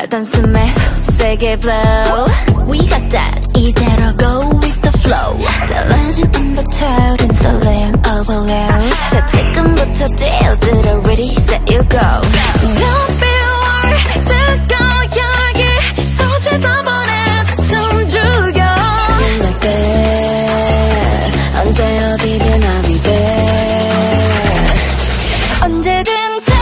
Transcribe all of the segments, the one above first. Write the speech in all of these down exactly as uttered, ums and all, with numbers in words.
단숨에 세게 blow. We got that. 이대로 go with the flow. 달라진 undertone 설렘 overload. 자 지금부터 뛰어들어 ready set you go. Don't be worried. 뜨거운 열기 쏟지다 보내 숨 죽여. Like that. 언제 어디든 I'll be there. 언제든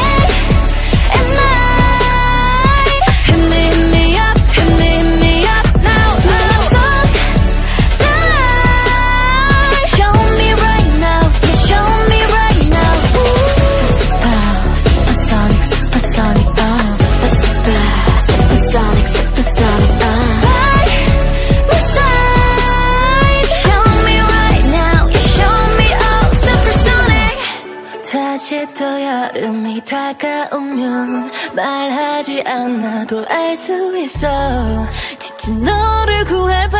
다시 또 여름이 다가오면 말하지 않아도 알 수 있어 지친 너를 구할